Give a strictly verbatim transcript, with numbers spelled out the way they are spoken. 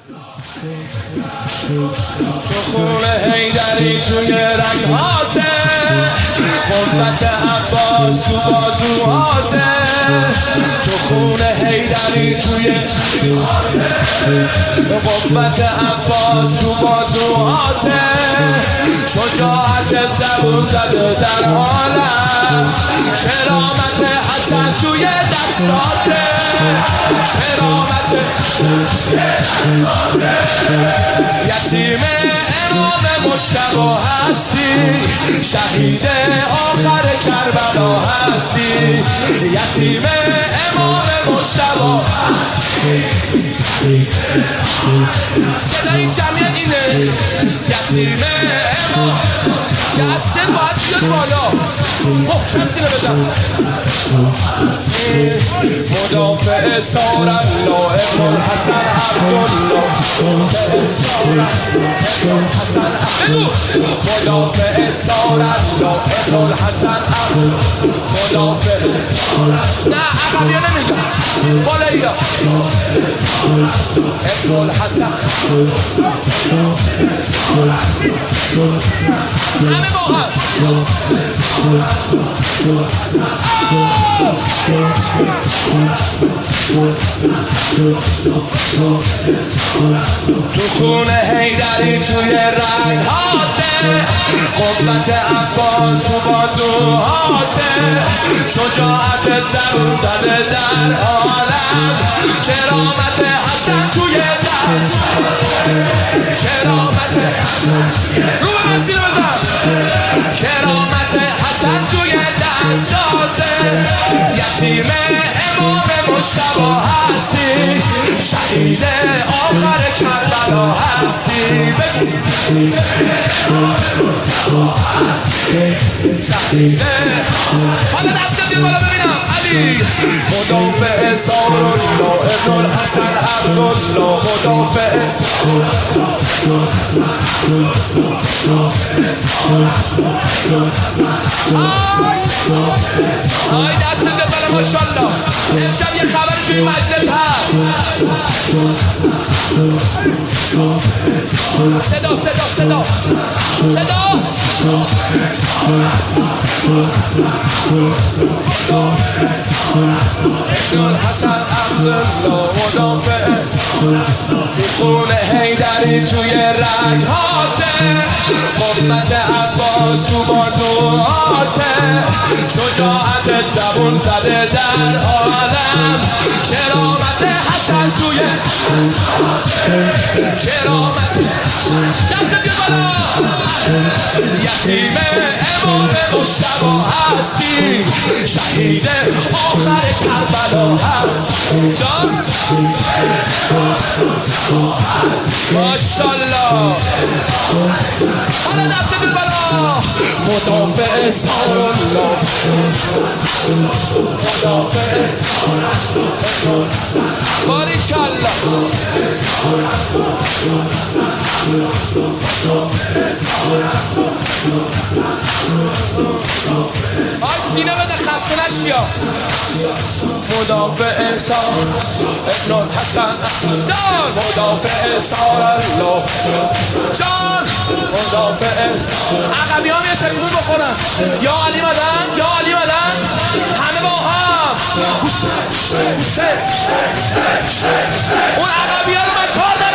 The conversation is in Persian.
تو خون حیدری توی رگهاته، قوت عباس تو بازوهاته. تو خون حیدری توی قوت عباس تو بازوهاته. شجاعت زبون زده در عالم، کرامت حسن توی دستاته. کرامت یتیم امام مجتبی هستی، شهید آخر کربلا هستی. یتیم امام مجتبی. صدای جمعیت اینه، یتیم امام. دستت باید بیاد بالا، محکم سینه بزن. مدافع سار الله ابن الحسن عبدالله. بگو مدافع سار الله ابن الحسن عبدالله. مدافع نه عقبیه نمیگم، بالایی ها. ابن الحسن همه با هم. تو خون حیدری توی رگهاته، قوت عباس تو بازوهاته. شجاعت زبون زده در عالم، کرامت حسن توی دست. کرامت رو به مسیر بزن. کرامت حسن توی دستاته. یتیم امام مجتبی هستی، شهید آخر کربلا هستی. شهید حالا دست بیا بالا ببینم. علی مدافع سار الله ابن الحسن عبدالله. مدافع آی دست بیا بالا ماشالله. امشب یه خبر توی مجلس هست. صدا صدا صدا صدا. ابن الحسن عبدالله مدافع. خون حیدری توی رگهاته، قوت عباس تو بازوهاته. شجاعت زبون زده در عالم، کرامت حسن توی. کرامت دست بیا بالا. یتیم امام مجتبی هستی، شهید آخر کربلا هستی. جان ماشالله. حالا دست بیا بالا. مدافع سار الله. مدافع باریکالله. آی سینه بده خسته نشیا. مدافع سار ابن الحسن جان. مدافع سار الله جان. مدافع عقبی هم یه تکون بخورن. یا علی مدن، یا علی مدن. همه با هم. حسین حسین. اون عقبی ها رو من کار دارم.